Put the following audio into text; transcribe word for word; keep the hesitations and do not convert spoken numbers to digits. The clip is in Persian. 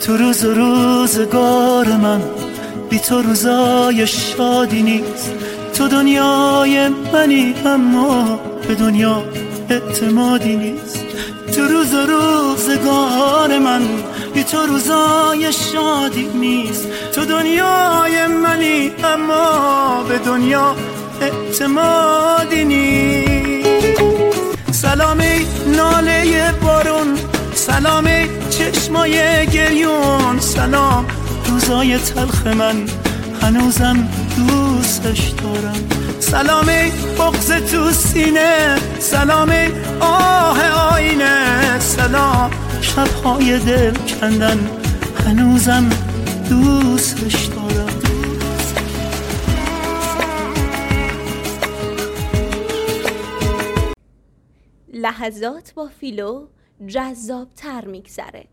تو روز و روزگار من بی تو روزای شادی نیست. تو دنیای منی اما به دنیا اعتمادی نیست. تو روز و روزگار من بی تو روزای شادی نیست. تو دنیای منی اما به دنیا اعتمادی نیست. سلامی ناله بارون، سلامی چشمای گریون، سلام روزای تلخ من هنوزم دوستش دارم. سلامی بغض تو سینه، سلامی آه آینه، سلام شبهای دل کندن هنوزم دوستش دارم. لحظات با فیلو جذاب تر میگذره.